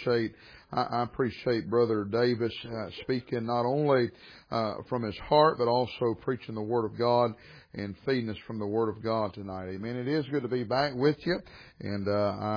appreciate Brother Davis speaking not only from his heart, but also preaching the Word of God and feeding us from the Word of God tonight. Amen. It is good to be back with you, and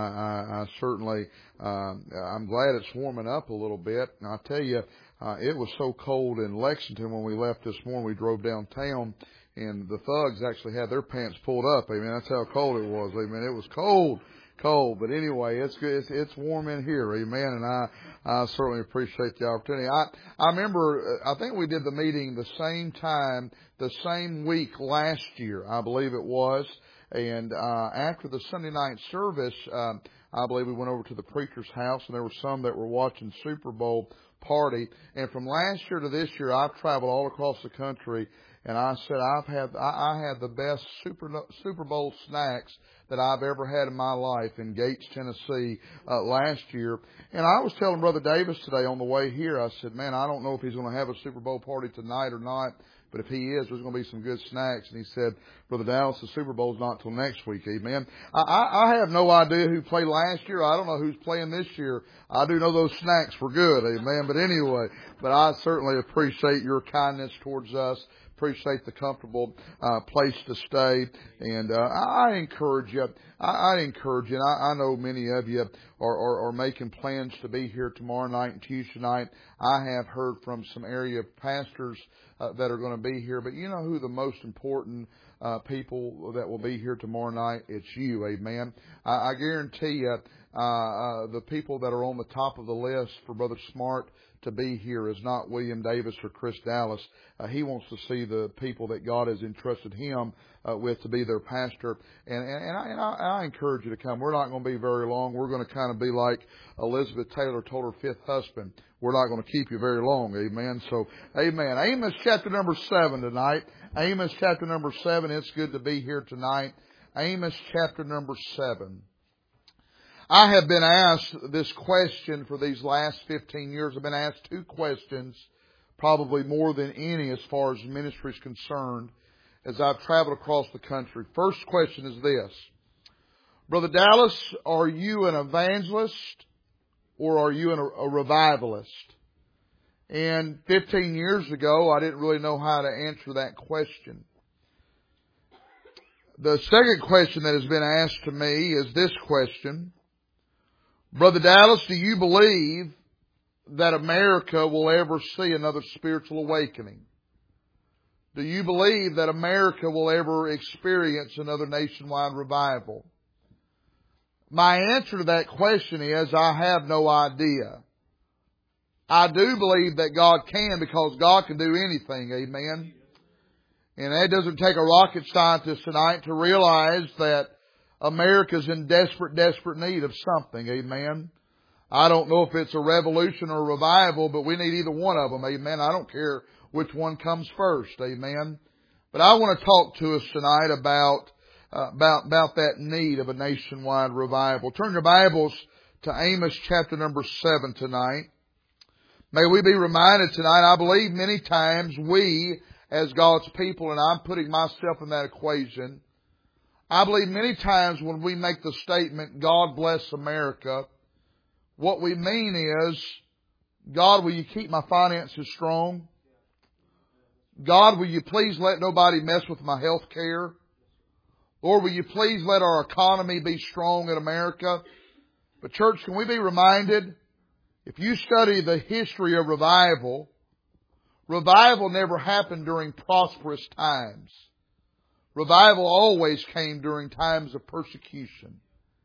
I certainly I'm glad it's warming up a little bit. And I tell you, it was so cold in Lexington when we left this morning. We drove downtown, and the thugs actually had their pants pulled up. Amen. That's how cold it was. Amen. It was cold. But anyway, it's good. It's warm in here. Amen. And I certainly appreciate the opportunity. I remember, I think we did the meeting the same time, the same week last year, I believe it was. And, after the Sunday night service, I believe we went over to the preacher's house, and there were some that were watching Super Bowl party. And from last year to this year, I've traveled all across the country. And I said, I had the best Super Bowl snacks that I've ever had in my life in Gates, Tennessee, last year. And I was telling Brother Davis today on the way here, I said, man, I don't know if he's going to have a Super Bowl party tonight or not, but if he is, there's going to be some good snacks. And he said, Brother Dallas, the Super Bowl's not till next week. Amen. I have no idea who played last year. I don't know who's playing this year. I do know those snacks were good. Amen. But anyway, but I certainly appreciate your kindness towards us. Appreciate the comfortable place to stay, and I encourage you. I encourage you. And I know many of you are making plans to be here tomorrow night and Tuesday night. I have heard from some area pastors that are going to be here, but you know who the most important people that will be here tomorrow night? It's you. Amen. I guarantee you, the people that are on the top of the list for Brother Smart to be here is not William Davis or Chris Dallas. He wants to see the people that God has entrusted him with to be their pastor. And I encourage you to come. We're not going to be very long. We're going to kind of be like Elizabeth Taylor told her fifth husband. We're not going to keep you very long. Amen. So, amen. Amos chapter number 7 tonight. Amos chapter number 7. It's good to be here tonight. Amos chapter number 7. I have been asked this question for these last 15 years. I've been asked two questions, probably more than any as far as ministry is concerned, as I've traveled across the country. First question is this: Brother Dallas, are you an evangelist or are you a revivalist? And 15 years ago, I didn't really know how to answer that question. The second question that has been asked to me is this question: Brother Dallas, do you believe that America will ever see another spiritual awakening? Do you believe that America will ever experience another nationwide revival? My answer to that question is I have no idea. I do believe that God can, because God can do anything. Amen. And that doesn't take a rocket scientist tonight to realize that America's in desperate need of something. Amen. I don't know if it's a revolution or a revival, but we need either one of them. Amen. I don't care which one comes first. Amen. But I want to talk to us tonight about that need of a nationwide revival. Turn your Bibles to Amos chapter number 7 tonight. May we be reminded tonight, I believe many times we, as God's people, and I'm putting myself in that equation, I believe many times when we make the statement, God bless America, what we mean is, God, will you keep my finances strong? God, will you please let nobody mess with my health care? Lord, will you please let our economy be strong in America? But church, can we be reminded, if you study the history of revival, revival never happened during prosperous times. Revival always came during times of persecution.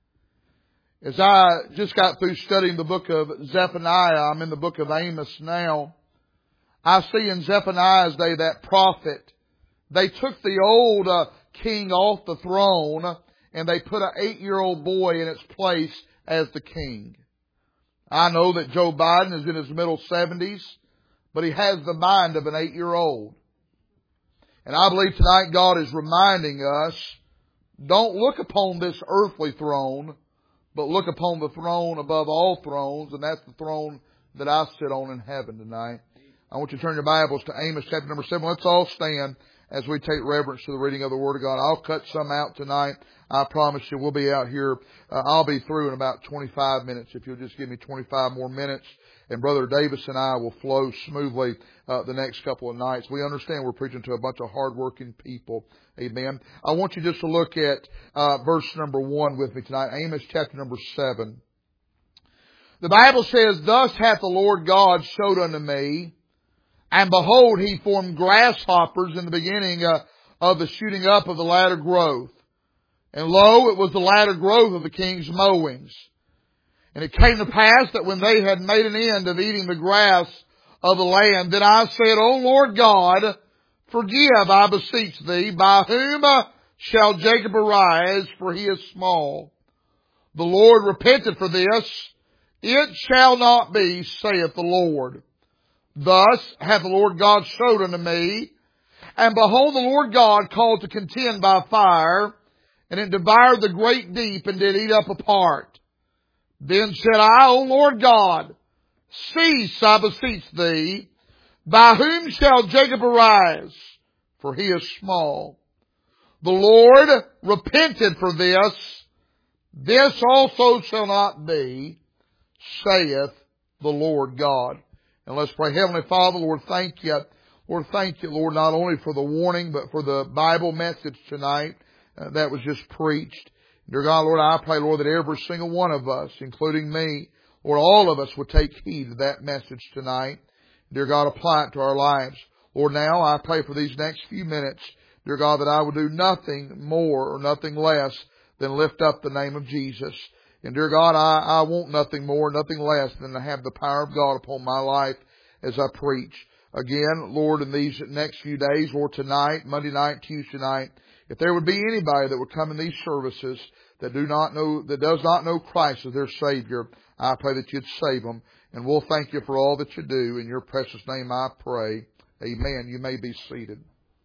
As I just got through studying the book of Zephaniah, I'm in the book of Amos now. I see in Zephaniah's day that prophet, they took the old king off the throne and they put an 8-year-old boy in its place as the king. I know that Joe Biden is in his middle 70s, but he has the mind of an 8-year-old. And I believe tonight God is reminding us, don't look upon this earthly throne, but look upon the throne above all thrones, and that's the throne that I sit on in heaven tonight. I want you to turn your Bibles to Amos chapter number 7. Let's all stand as we take reverence to the reading of the Word of God. I'll cut some out tonight. I promise you we'll be out here. I'll be through in about 25 minutes if you'll just give me 25 more minutes. And Brother Davis and I will flow smoothly the next couple of nights. We understand we're preaching to a bunch of hardworking people. Amen. I want you just to look at verse number 1 with me tonight. Amos chapter number 7. The Bible says, "Thus hath the Lord God showed unto me, and behold, He formed grasshoppers in the beginning of the shooting up of the latter growth. And lo, it was the latter growth of the king's mowings. And it came to pass that when they had made an end of eating the grass of the land, then I said, O Lord God, forgive, I beseech thee, by whom shall Jacob arise, for he is small. The Lord repented for this, it shall not be, saith the Lord. Thus hath the Lord God showed unto me, and behold, the Lord God called to contend by fire, and it devoured the great deep, and did eat up a part. Then said I, O Lord God, cease, I beseech thee, by whom shall Jacob arise? For he is small. The Lord repented for this, this also shall not be, saith the Lord God." And let's pray. Heavenly Father, Lord, thank you. Lord, thank you, Lord, not only for the warning, but for the Bible message tonight that was just preached. Dear God, Lord, I pray, Lord, that every single one of us, including me, Lord, all of us would take heed of that message tonight. Dear God, apply it to our lives. Lord, now I pray for these next few minutes, dear God, that I will do nothing more or nothing less than lift up the name of Jesus. And dear God, I want nothing more, nothing less than to have the power of God upon my life as I preach. Again, Lord, in these next few days, Lord, tonight, Monday night, Tuesday night, if there would be anybody that would come in these services that does not know Christ as their Savior, I pray that you'd save them. And we'll thank you for all that you do. In your precious name I pray. Amen. You may be seated.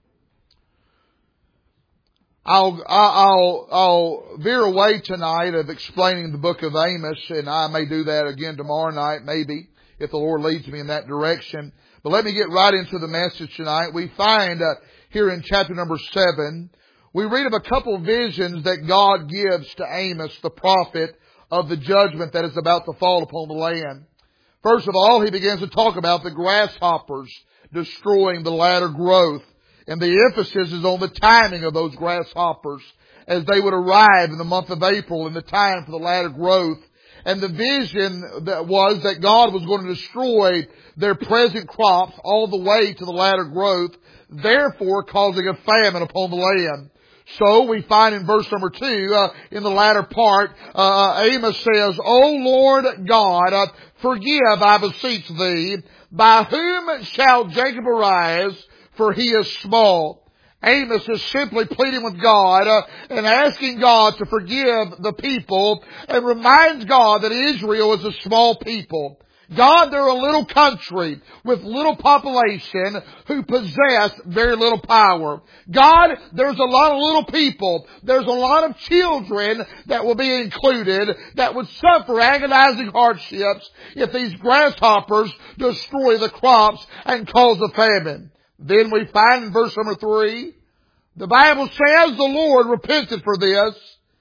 I'll veer away tonight of explaining the book of Amos, and I may do that again tomorrow night, maybe, if the Lord leads me in that direction. But let me get right into the message tonight. We find here in chapter number 7, we read of a couple of visions that God gives to Amos, the prophet, of the judgment that is about to fall upon the land. First of all, he begins to talk about the grasshoppers destroying the latter growth. And the emphasis is on the timing of those grasshoppers as they would arrive in the month of April in the time for the latter growth. And the vision that was that God was going to destroy their present crops all the way to the latter growth, therefore causing a famine upon the land. So we find in verse number 2, in the latter part, Amos says, O Lord God, forgive, I beseech thee, by whom shall Jacob arise? For he is small. Amos is simply pleading with God and asking God to forgive the people, and reminds God that Israel is a small people. God, they're a little country with little population who possess very little power. God, there's a lot of little people. There's a lot of children that will be included that would suffer agonizing hardships if these grasshoppers destroy the crops and cause a famine. Then we find in verse number 3, the Bible says the Lord repented for this.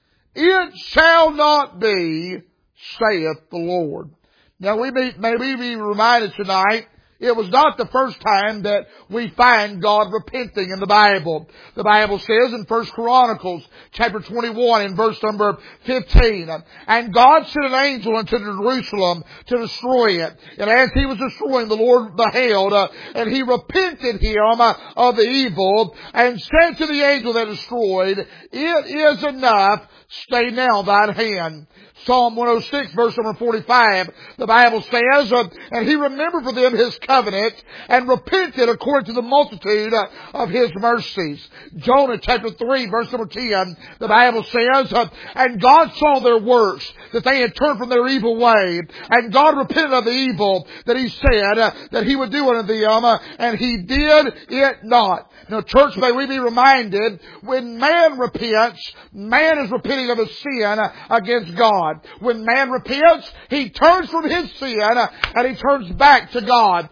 It shall not be, saith the Lord. Now we may be reminded tonight, it was not the first time that we find God repenting in the Bible. The Bible says in 1 Chronicles chapter 21 in verse number 15, and God sent an angel unto Jerusalem to destroy it. And as he was destroying, the Lord beheld, and he repented him of the evil, and said to the angel that destroyed, it is enough, stay now thine hand. Psalm 106 verse number 45, the Bible says, and he remembered for them his covenant and repented according to the multitude of his mercies. Jonah chapter 3 verse number 10, the Bible says, and God saw their works, that they had turned from their evil way, and God repented of the evil that he said that he would do unto them, and he did it not. Now church, may we be reminded, when man repents, man is repenting of his sin against God. When man repents, he turns from his sin and he turns back to God.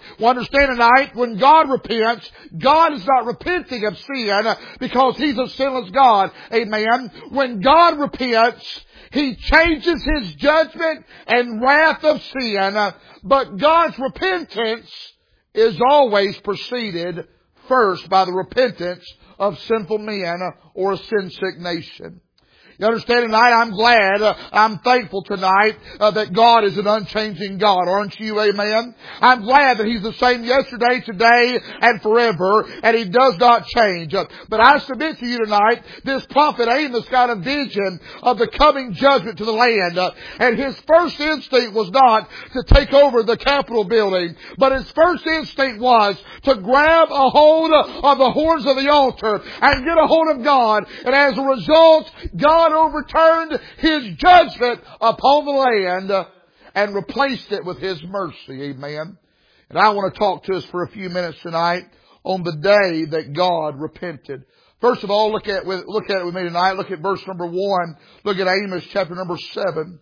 Well, understand tonight, when God repents, God is not repenting of sin because He's a sinless God. Amen. When God repents, He changes His judgment and wrath of sin. But God's repentance is always preceded first by the repentance of sinful men or a sin-sick nation. You understand tonight? I'm glad, I'm thankful tonight that God is an unchanging God. Aren't you? Amen? I'm glad that He's the same yesterday, today, and forever, and He does not change. But I submit to you tonight, this prophet Amos got a vision of the coming judgment to the land. And his first instinct was not to take over the Capitol building, but his first instinct was to grab a hold of the horns of the altar and get a hold of God. And as a result, God overturned His judgment upon the land and replaced it with His mercy. Amen. And I want to talk to us for a few minutes tonight on the day that God repented. First of all, look at it with me tonight. Look at verse number 1. Look at Amos chapter number 7.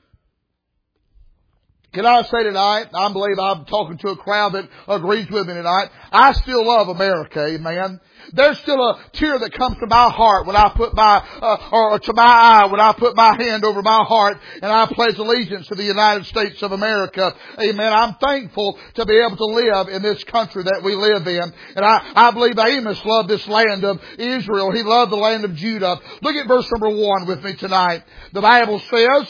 Can I say tonight, I believe I'm talking to a crowd that agrees with me tonight, I still love America, amen. There's still a tear that comes to my heart when I put or to my eye when I put my hand over my heart and I pledge allegiance to the United States of America. Amen. I'm thankful to be able to live in this country that we live in. And I believe Amos loved this land of Israel. He loved the land of Judah. Look at verse number 1 with me tonight. The Bible says,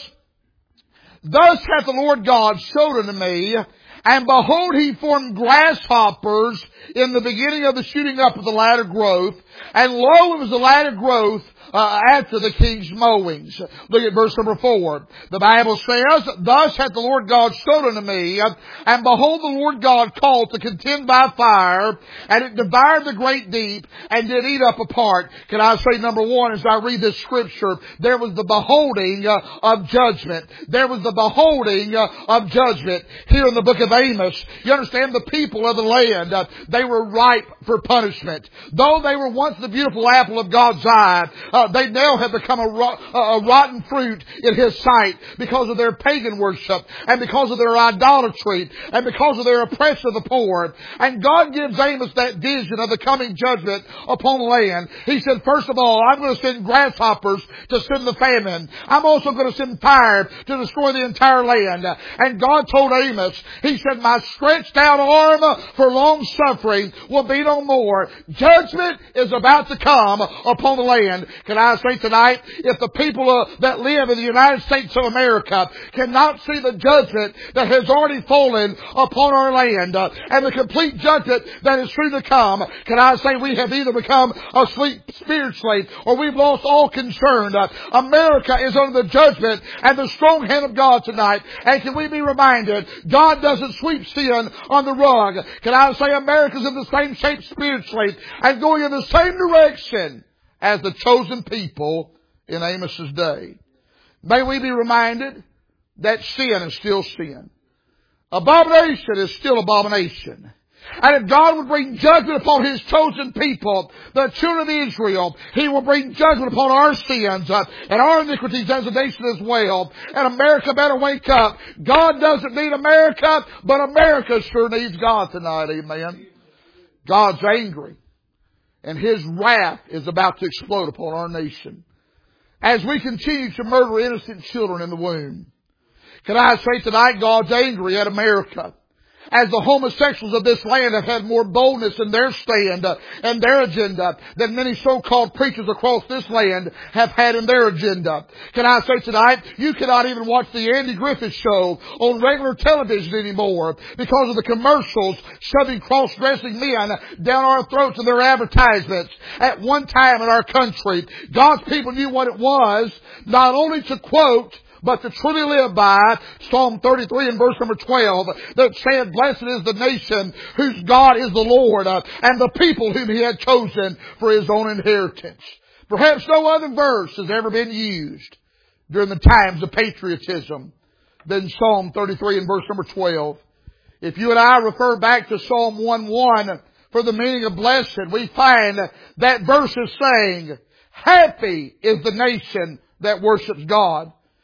"Thus hath the Lord God showed unto me, and behold, He formed grasshoppers in the beginning of the shooting up of the latter growth, and lo, it was the latter growth after the king's mowings." Look at verse number 4. The Bible says, "Thus hath the Lord God showed unto me, and behold, the Lord God called to contend by fire, and it devoured the great deep, and did eat up a part." Can I say, number 1, as I read this scripture, there was the beholding of judgment. There was the beholding of judgment here in the book of Amos. You understand, the people of the land, they were ripe for punishment. Though they were once the beautiful apple of God's eye, they now have become a rotten fruit in His sight because of their pagan worship and because of their idolatry and because of their oppression of the poor. And God gives Amos that vision of the coming judgment upon the land. He said, first of all, I'm going to send grasshoppers to send the famine. I'm also going to send fire to destroy the entire land. And God told Amos, He said, "My stretched out arm for long suffering will be no more." Judgment is about to come upon the land. Can I say tonight, if the people that live in the United States of America cannot see the judgment that has already fallen upon our land and the complete judgment that is soon to come, can I say we have either become asleep spiritually or we've lost all concern. America is under the judgment and the strong hand of God tonight. And can we be reminded, God doesn't sweep sin on the rug. Can I say America's in the same shape spiritually and going in the same direction as the chosen people in Amos's day. May we be reminded that sin is still sin. Abomination is still abomination. And if God would bring judgment upon His chosen people, the children of Israel, He will bring judgment upon our sins and our iniquities as a nation as well. And America better wake up. God doesn't need America, but America sure needs God tonight. Amen. God's angry, and His wrath is about to explode upon our nation as we continue to murder innocent children in the womb. Can I say tonight, God's angry at America as the homosexuals of this land have had more boldness in their stand and their agenda than many so-called preachers across this land have had in their agenda. Can I say tonight, you cannot even watch the Andy Griffith Show on regular television anymore because of the commercials shoving cross-dressing men down our throats in their advertisements. At one time in our country, God's people knew what it was, not only to quote, but to truly live by Psalm 33 and verse number 12 that said, "Blessed is the nation whose God is the Lord, and the people whom He had chosen for His own inheritance." Perhaps no other verse has ever been used during the times of patriotism than Psalm 33 and verse number 12. If you and I refer back to Psalm 1:1 for the meaning of blessed, we find that verse is saying, "Happy is the nation that worships God."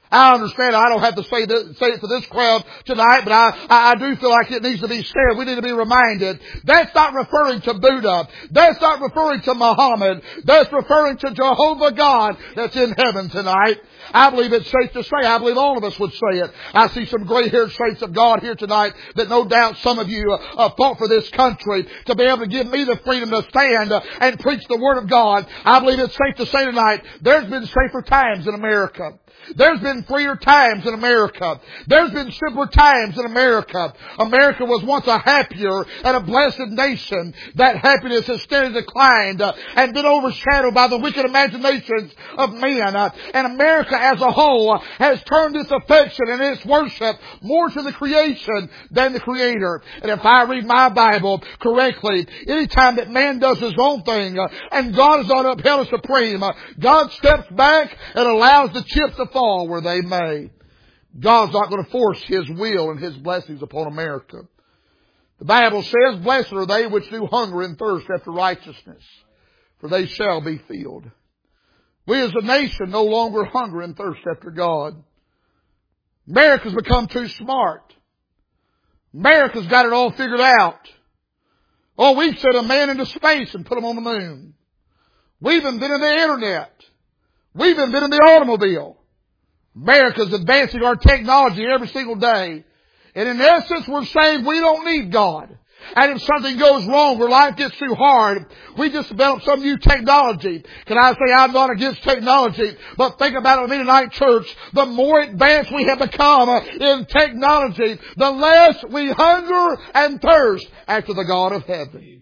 I understand I don't have to say it to this crowd tonight, but I do feel like it needs to be said. We need to be reminded. That's not referring to Buddha. That's not referring to Muhammad. That's referring to Jehovah God that's in heaven tonight. I believe it's safe to say, I believe all of us would say it. I see some gray-haired saints of God here tonight that no doubt some of you fought for this country to be able to give me the freedom to stand and preach the Word of God. I believe it's safe to say tonight, there's been safer times in America. There's been freer times in America. There's been simpler times in America. America was once a happier and a blessed nation. That happiness has steadily declined and been overshadowed by the wicked imaginations of men. And America as a whole has turned its affection and its worship more to the creation than the Creator. And if I read my Bible correctly, anytime that man does his own thing and God is not upheld as supreme, God steps back and allows the chips to fall where they may. God's not going to force His will and His blessings upon America. The Bible says, blessed are they which do hunger and thirst after righteousness, for they shall be filled. We as a nation no longer hunger and thirst after God. America's become too smart. America's got it all figured out. Oh, we've sent a man into space and put him on the moon. We've invented the internet. We've invented the automobile. America's advancing our technology every single day. And in essence, we're saying we don't need God. And if something goes wrong or life gets too hard, we just develop some new technology. Can I say I'm not against technology? But think about it with me tonight, church. The more advanced we have become in technology, the less we hunger and thirst after the God of heaven.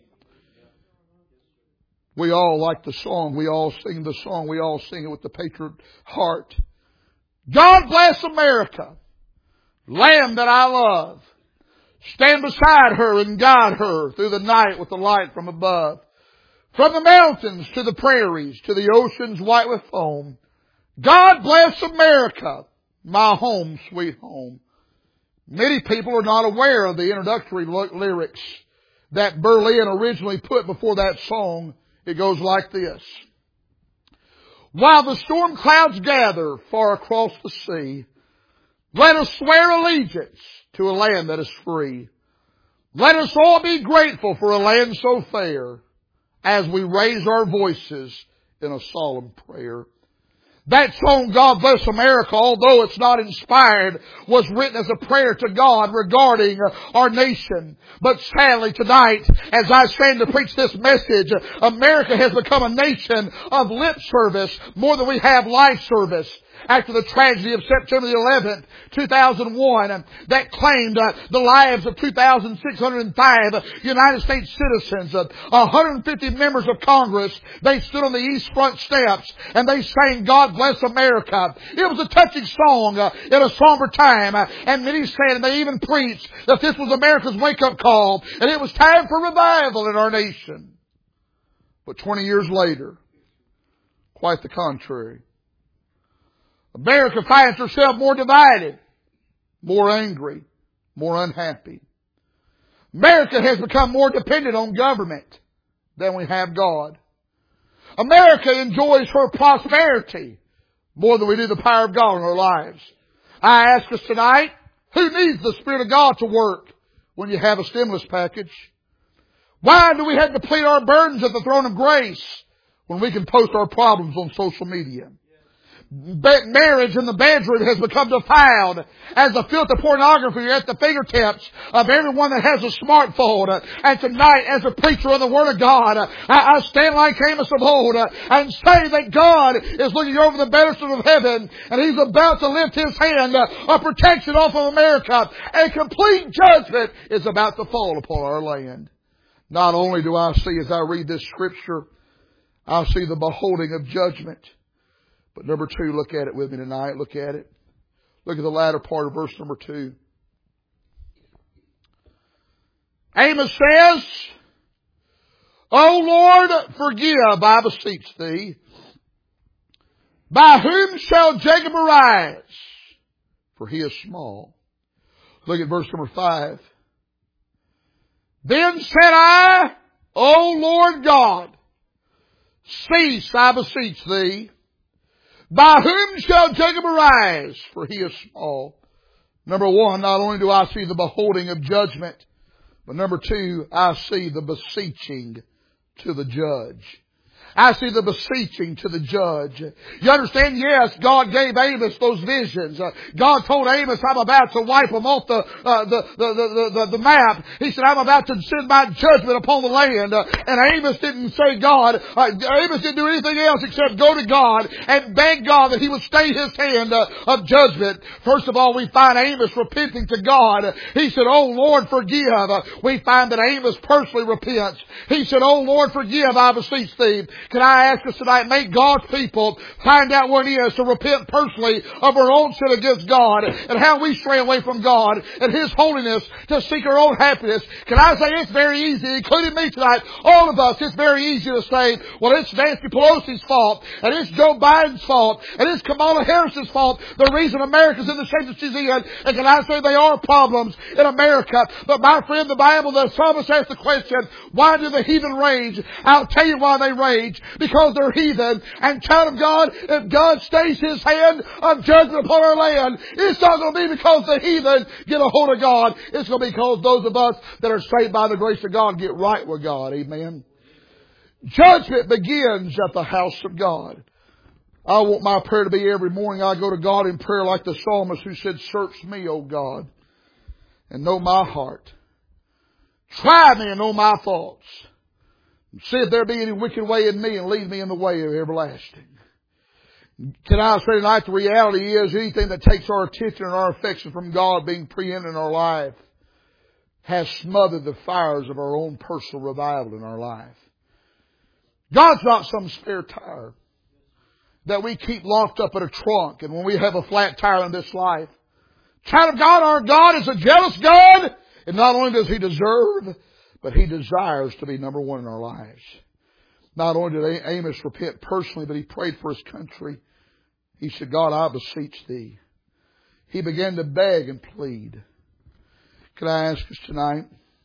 We all like the song. We all sing the song. We all sing it with the patriot heart. God bless America, Lamb that I love. Stand beside her and guide her through the night with the light from above. From the mountains to the prairies, to the oceans white with foam. God bless America, my home, sweet home. Many people are not aware of the introductory lyrics that Berlin originally put before that song. It goes like this. While the storm clouds gather far across the sea, let us swear allegiance to a land that is free. Let us all be grateful for a land so fair as we raise our voices in a solemn prayer. That song, God Bless America, although it's not inspired, was written as a prayer to God regarding our nation. But sadly tonight, as I stand to preach this message, America has become a nation of lip service more than we have life service. After the tragedy of September the 11th, 2001, that claimed the lives of 2,605 United States citizens, 150 members of Congress, they stood on the East Front steps and they sang God Bless America. It was a touching song in a somber time, and many said, and they even preached, that this was America's wake-up call and it was time for revival in our nation. But 20 years later, quite the contrary. America finds herself more divided, more angry, more unhappy. America has become more dependent on government than we have God. America enjoys her prosperity more than we do the power of God in our lives. I ask us tonight, who needs the Spirit of God to work when you have a stimulus package? Why do we have to plead our burdens at the throne of grace when we can post our problems on social media? Marriage in the bedroom has become defiled as the filth of pornography at the fingertips of everyone that has a smartphone. And tonight, as a preacher of the Word of God, I stand like Amos of old and say that God is looking over the bannisters of heaven and He's about to lift His hand of protection off of America, and complete judgment is about to fall upon our land. Not only do I see, as I read this scripture, I see the beholding of judgment. But number 2, look at it with me tonight. Look at it. Look at the latter part of verse number 2. Amos says, O Lord, forgive, I beseech Thee. By whom shall Jacob arise? For he is small. Look at verse number 5. Then said I, O Lord God, cease, I beseech Thee. By whom shall Jacob arise? For he is small. Number one, not only do I see the beholding of judgment, but number two, I see the beseeching to the judge. I see the beseeching to the judge. You understand? Yes, God gave Amos those visions. God told Amos, I'm about to wipe them off the map. He said, I'm about to send my judgment upon the land. And Amos didn't say God. Amos didn't do anything else except go to God and beg God that He would stay His hand of judgment. First of all, we find Amos repenting to God. He said, oh Lord, forgive. We find that Amos personally repents. He said, oh Lord, forgive, I beseech Thee. Can I ask us tonight, make God's people find out what it is to repent personally of our own sin against God and how we stray away from God and His holiness to seek our own happiness. Can I say it's very easy, including me tonight, all of us, it's very easy to say, well, it's Nancy Pelosi's fault, and it's Joe Biden's fault, and it's Kamala Harris's fault, the reason America's in the shape that she's in. And can I say they are problems in America? But my friend, the Bible, the psalmist asks the question, why do the heathen rage? I'll tell you why they rage. Because they're heathen. And child of God, if God stays His hand of judgment upon our land, it's not going to be because the heathen get a hold of God. It's going to be because those of us that are saved by the grace of God get right with God. Amen. Judgment begins at the house of God. I want my prayer to be every morning I go to God in prayer like the psalmist who said, search me, O God, and know my heart. Try me and know my thoughts. See if there be any wicked way in me and lead me in the way of everlasting. Can I say tonight the reality is anything that takes our attention and our affection from God being preeminent in our life has smothered the fires of our own personal revival in our life. God's not some spare tire that we keep locked up in a trunk and when we have a flat tire in this life. Child of God, our God is a jealous God, and not only does He deserve, but He desires to be number one in our lives. Not only did Amos repent personally, but he prayed for his country. He said, God, I beseech Thee. He began to beg and plead. Can I ask us tonight?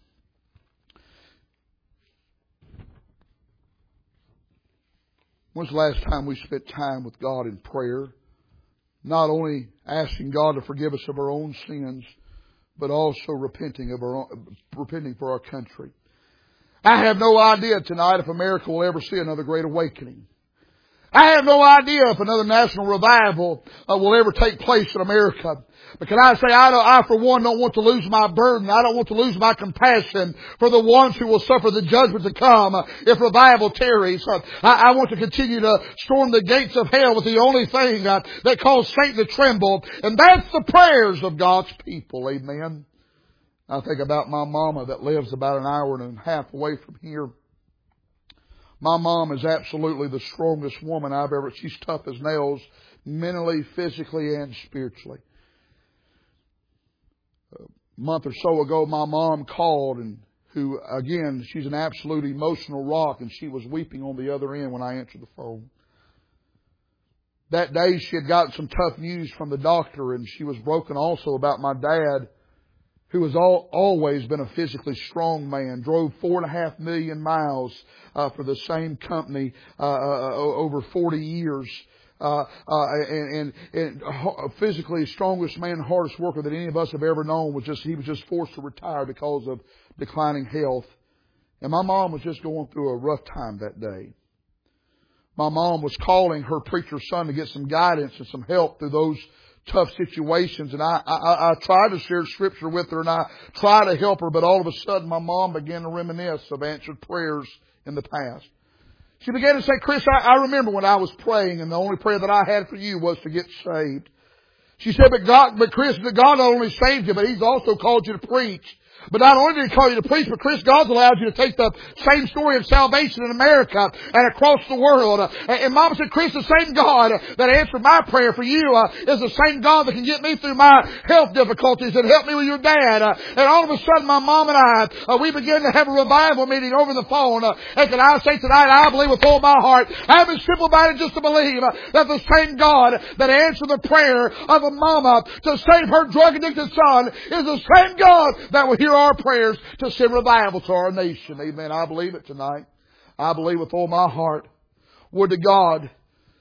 When's the last time we spent time with God in prayer? Not only asking God to forgive us of our own sins, but also repenting for our country. I have no idea tonight if America will ever see another great awakening. I have no idea if another national revival will ever take place in America. But can I say, I for one don't want to lose my burden. I don't want to lose my compassion for the ones who will suffer the judgment to come if revival tarries. I want to continue to storm the gates of hell with the only thing that caused Satan to tremble. And that's the prayers of God's people. Amen. I think about my mama that lives about an hour and a half away from here. My mom is absolutely the strongest woman I've ever... She's tough as nails, mentally, physically, and spiritually. A month or so ago, my mom called, and who, again, she's an absolute emotional rock, and she was weeping on the other end when I answered the phone. That day, she had gotten some tough news from the doctor, and she was broken also about my dad, who has always been a physically strong man, drove 4.5 million miles for the same company over 40 years, and physically strongest man, hardest worker that any of us have ever known. He was just forced to retire because of declining health. And my mom was just going through a rough time that day. My mom was calling her preacher's son to get some guidance and some help through those tough situations, and I tried to share Scripture with her, and I tried to help her, but all of a sudden my mom began to reminisce of answered prayers in the past. She began to say, Chris, I remember when I was praying, and the only prayer that I had for you was to get saved. She said, but Chris, God not only saved you, but He's also called you to preach. But not only did He call you to preach, but Chris, God's allowed you to take the same story of salvation in America and across the world. And Mama said, Chris, the same God that answered my prayer for you is the same God that can get me through my health difficulties and help me with your dad. And all of a sudden, my mom and I, we began to have a revival meeting over the phone. And can I say tonight, I believe with all my heart, I've been simple-minded just to believe that the same God that answered the prayer of a mama to save her drug-addicted son is the same God that will hear our prayers to send revival to our nation. Amen. I believe it tonight. I believe with all my heart. Would to God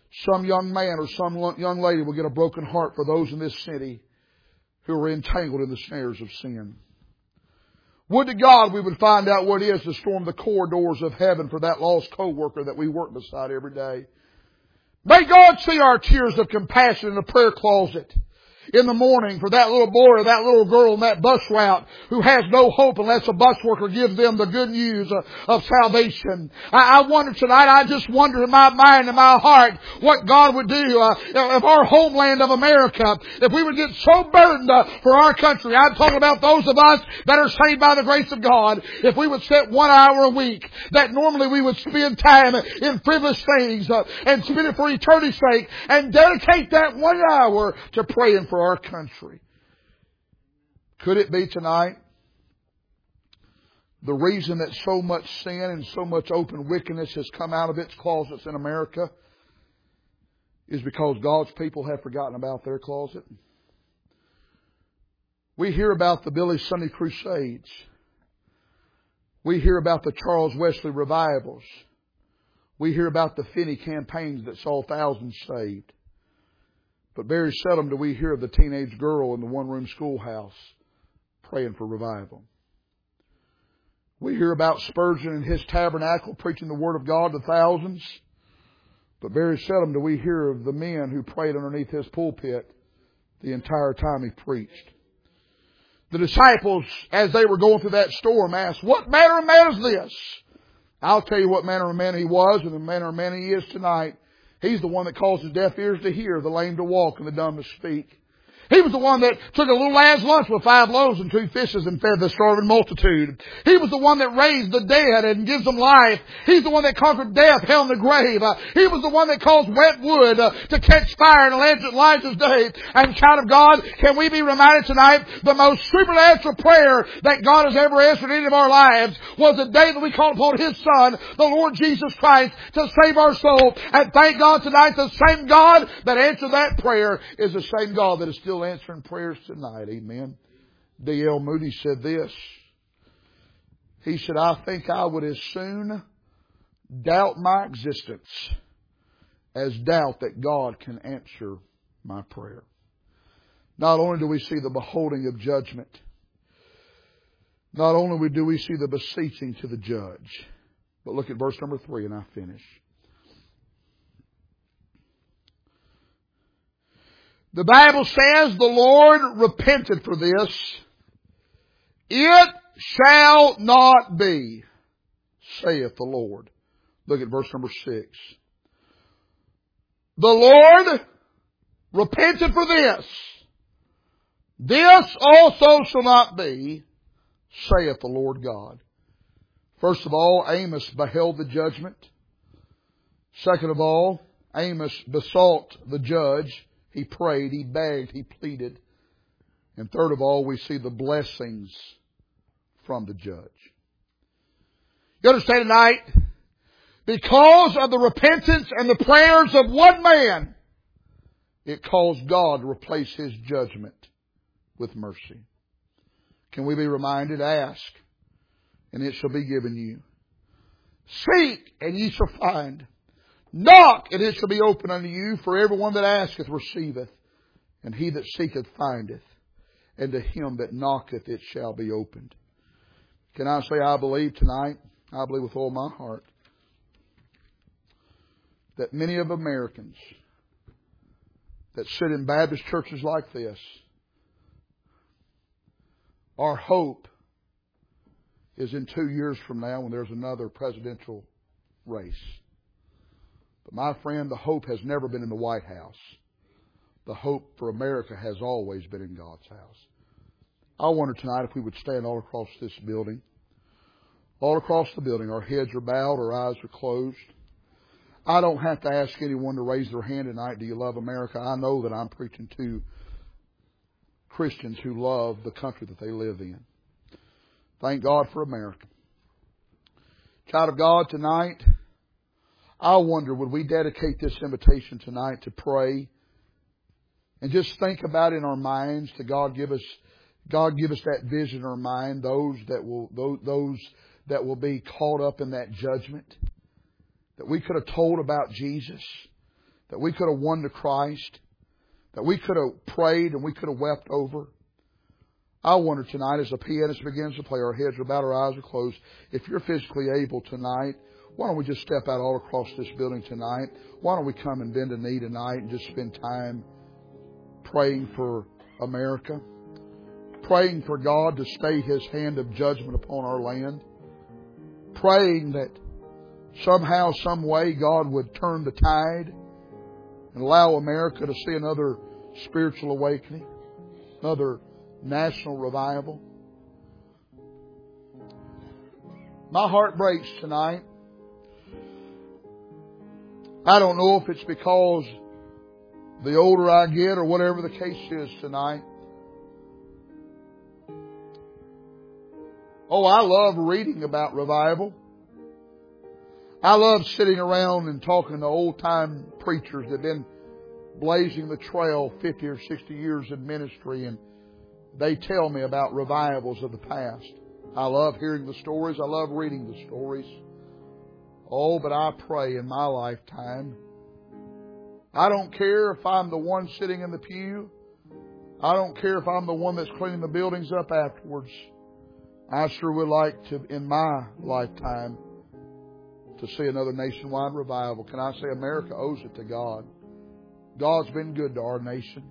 some young man or some young lady will get a broken heart for those in this city who are entangled in the snares of sin. Would to God we would find out what it is to storm the corridors of heaven for that lost co-worker that we work beside every day. May God see our tears of compassion in the prayer closet in the morning for that little boy or that little girl on that bus route who has no hope unless a bus worker gives them the good news of salvation. I wonder tonight, I just wonder in my mind and my heart what God would do if our homeland of America, if we would get so burdened for our country. I'm talking about those of us that are saved by the grace of God. If we would set 1 hour a week that normally we would spend time in frivolous things and spend it for eternity's sake and dedicate that 1 hour to praying for our country. Could it be tonight the reason that so much sin and so much open wickedness has come out of its closets in America is because God's people have forgotten about their closet? We hear about the Billy Sunday Crusades. We hear about the Charles Wesley revivals. We hear about the Finney campaigns that saw thousands saved. But very seldom do we hear of the teenage girl in the one-room schoolhouse praying for revival. We hear about Spurgeon and his tabernacle preaching the Word of God to thousands. But very seldom do we hear of the men who prayed underneath his pulpit the entire time he preached. The disciples, as they were going through that storm, asked, "What manner of man is this?" I'll tell you what manner of man he was and the manner of man he is tonight. He's the one that causes deaf ears to hear, the lame to walk, and the dumb to speak. He was the one that took a little lad's lunch with 5 loaves and 2 fishes and fed the starving multitude. He was the one that raised the dead and gives them life. He's the one that conquered death, hell, and the grave. He was the one that caused wet wood to catch fire in Elijah's day. And child of God, can we be reminded tonight the most supernatural prayer that God has ever answered in any of our lives was the day that we called upon His Son, the Lord Jesus Christ, to save our soul. And thank God tonight, the same God that answered that prayer is the same God that is still answering prayers tonight. Amen. D.L. Moody said this. He said, "I think I would as soon doubt my existence as doubt that God can answer my prayer." Not only do we see the beholding of judgment, not only do we see the beseeching to the judge, but look at verse number 3 and I finish. The Bible says the Lord repented for this. It shall not be, saith the Lord. Look at verse number 6. The Lord repented for this. This also shall not be, saith the Lord God. First of all, Amos beheld the judgment. Second of all, Amos besought the judge. He prayed, he begged, he pleaded. And third of all, we see the blessings from the judge. You understand tonight? Because of the repentance and the prayers of one man, it caused God to replace His judgment with mercy. Can we be reminded? Ask, and it shall be given you. Seek, and ye shall find. Knock, and it shall be opened unto you. For everyone that asketh receiveth, and he that seeketh findeth, and to him that knocketh it shall be opened. Can I say I believe tonight, I believe with all my heart, that many of Americans that sit in Baptist churches like this, our hope is in 2 years from now when there's another presidential race. But my friend, the hope has never been in the White House. The hope for America has always been in God's house. I wonder tonight if we would stand all across this building. All across the building, our heads are bowed, our eyes are closed. I don't have to ask anyone to raise their hand tonight, do you love America? I know that I'm preaching to Christians who love the country that they live in. Thank God for America. Child of God, tonight, I wonder, would we dedicate this invitation tonight to pray and just think about in our minds to God give us that vision in our mind, those that will be caught up in that judgment, that we could have told about Jesus, that we could have won to Christ, that we could have prayed and we could have wept over. I wonder tonight, as the pianist begins to play, our heads are bowed, our eyes are closed, if you're physically able tonight, why don't we just step out all across this building tonight? Why don't we come and bend a knee tonight and just spend time praying for America? Praying for God to stay His hand of judgment upon our land. Praying that somehow, some way, God would turn the tide and allow America to see another spiritual awakening, another national revival. My heart breaks tonight. I don't know if it's because the older I get or whatever the case is tonight. Oh, I love reading about revival. I love sitting around and talking to old-time preachers that have been blazing the trail 50 or 60 years in ministry, and they tell me about revivals of the past. I love hearing the stories. I love reading the stories. Oh, but I pray in my lifetime, I don't care if I'm the one sitting in the pew. I don't care if I'm the one that's cleaning the buildings up afterwards. I sure would like to, in my lifetime, to see another nationwide revival. Can I say America owes it to God? God's been good to our nation.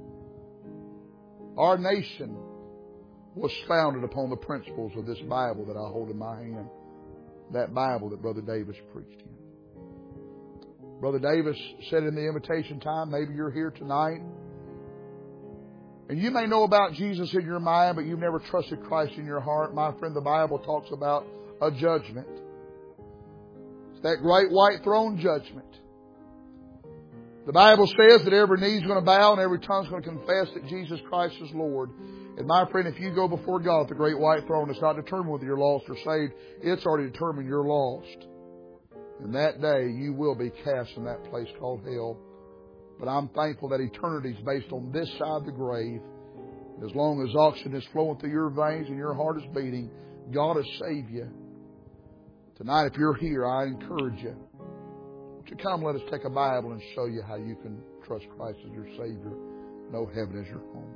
Our nation was founded upon the principles of this Bible that I hold in my hand. That Bible that Brother Davis preached in. Brother Davis said in the invitation time, maybe you're here tonight, and you may know about Jesus in your mind, but you've never trusted Christ in your heart. My friend, the Bible talks about a judgment. It's that great white throne judgment. The Bible says that every knee is going to bow and every tongue is going to confess that Jesus Christ is Lord. And my friend, if you go before God at the great white throne, it's not determined whether you're lost or saved. It's already determined you're lost. And that day you will be cast in that place called hell. But I'm thankful that eternity is based on this side of the grave. As long as oxygen is flowing through your veins and your heart is beating, God has saved you. Tonight, if you're here, I encourage you to come. Let us take a Bible and show you how you can trust Christ as your Savior, know heaven as your home.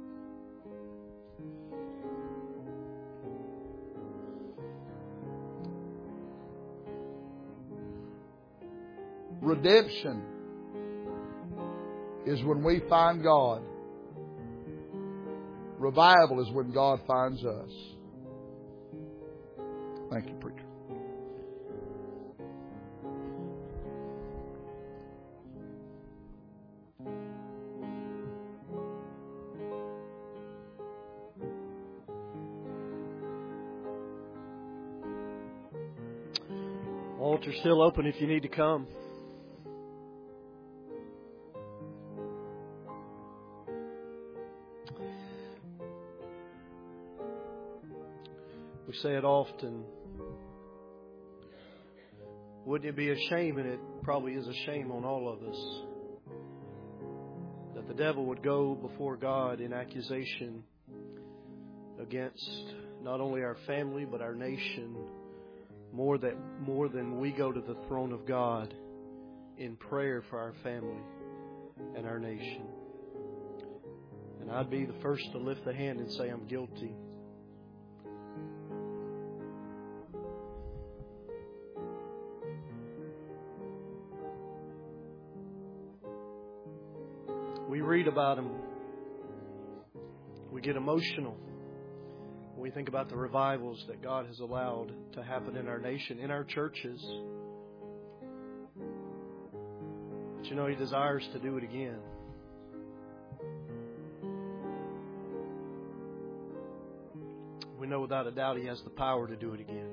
Redemption is when we find God. Revival is when God finds us. Thank you, preacher. Altar's still open if you need to come. We say it often. Wouldn't it be a shame, and it probably is a shame on all of us, that the devil would go before God in accusation against not only our family but our nation, more than we go to the throne of God in prayer for our family and our nation. And I'd be the first to lift the hand and say I'm guilty. We read about them. We get emotional. We think about the revivals that God has allowed to happen in our nation, in our churches. But you know, He desires to do it again. We know without a doubt He has the power to do it again.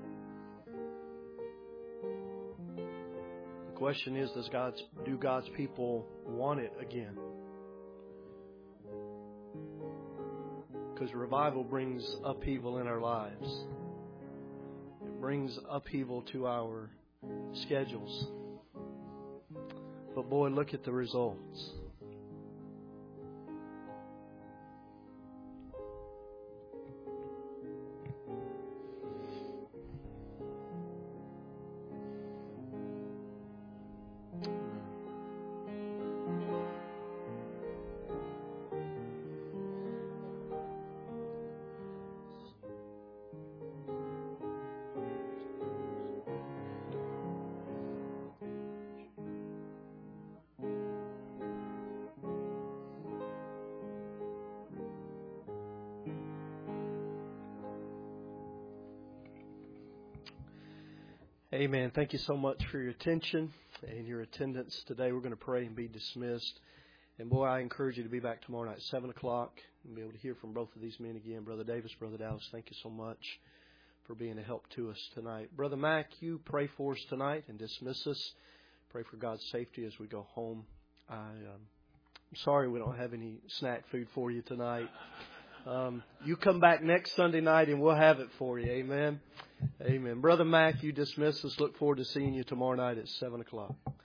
The question is, do God's people want it again? Because revival brings upheaval in our lives. It brings upheaval to our schedules. But boy, look at the results. Amen. Thank you so much for your attention and your attendance today. We're going to pray and be dismissed. And boy, I encourage you to be back tomorrow night at 7 o'clock and be able to hear from both of these men again. Brother Davis, Brother Dallas, thank you so much for being a help to us tonight. Brother Mac, you pray for us tonight and dismiss us. Pray for God's safety as we go home. I'm sorry we don't have any snack food for you tonight. You come back next Sunday night and we'll have it for you. Amen. Amen. Brother Mac, you dismiss us. Look forward to seeing you tomorrow night at 7 o'clock.